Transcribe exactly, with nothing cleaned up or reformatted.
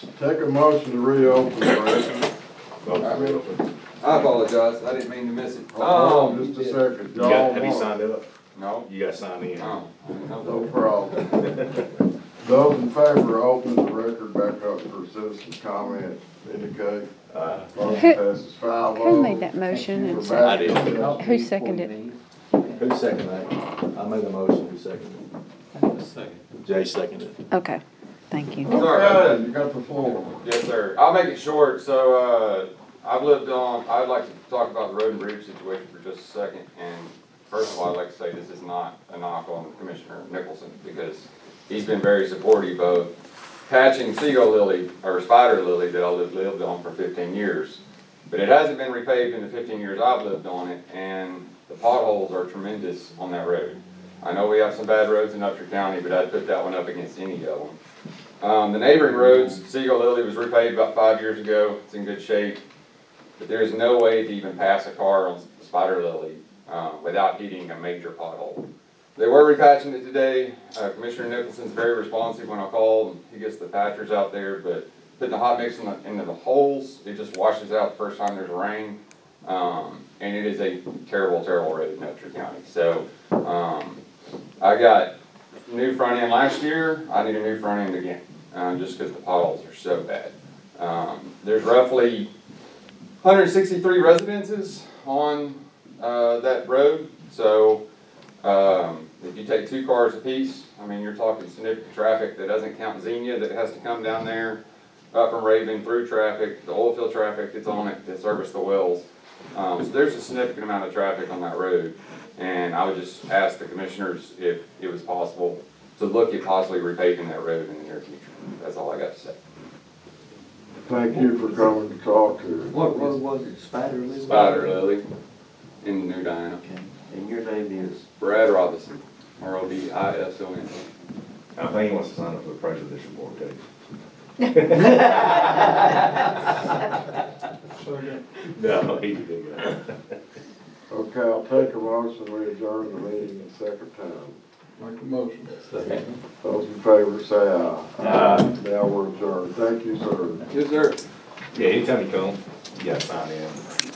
Take a motion to reopen the record. I mean, I apologize, I didn't mean to miss it. Hold on just a second. You got, have you Y'all signed up? No? You got signed in. No. No problem. Those in favor of opening the record back up for citizen comment indicate. Uh, Motion passes five oh. Who made that motion? and We're I back did. to- Who seconded it? Who seconded that? I made a motion, who seconded it? Jay seconded it. Okay, thank you. Sorry about Okay, that. you got the floor. Yes, sir. I'll make it short. So, uh, I've lived on, I'd like to talk about the road and bridge situation for just a second. And first of all, I'd like to say this is not a knock on Commissioner Nicholson, because he's been very supportive of patching Seagull Lily, or Spider Lily, that I lived, lived on for fifteen years. But it hasn't been repaved in the fifteen years I've lived on it, and the potholes are tremendous on that road. I know we have some bad roads in Upshur County, but I'd put that one up against any of them. Um, the neighboring roads, Seagull Lily was repaved about five years ago. It's in good shape. But there's no way to even pass a car on Spider Lily uh, without hitting a major pothole. They were repatching it today. Uh, Commissioner Nicholson's very responsive when I call. He gets the patchers out there, but putting the hot mix in the, into the holes, it just washes out the first time there's rain. Um, and it is a terrible, terrible road in Upshur County. So um, I got new front end last year. I need a new front end again, uh, just because the potholes are so bad. Um, there's roughly one hundred sixty-three residences on uh, that road. So um, if you take two cars apiece, I mean, you're talking significant traffic. That doesn't count Xenia that has to come down there up from Raven through traffic, the oil field traffic that's on it to service the wells. Um, so there's a significant amount of traffic on that road. And I would just ask the commissioners if it was possible to look at possibly repaving that road in the near future. That's all I got to say. Thank you for coming to talk to us. What road was it, Spider Lily? Spider Lily in New Diana. Okay, and your name is? Brad Robinson, R O B I S O N. I think he wants to sign up for the presidential board, Jay. No, he did good. Okay, I'll take a motion, we adjourn the meeting a second time. Make a motion. Those in favor say aye. Aye. Now we're adjourned. Thank you, sir. Yes, sir. Yeah, anytime you come, you gotta sign in.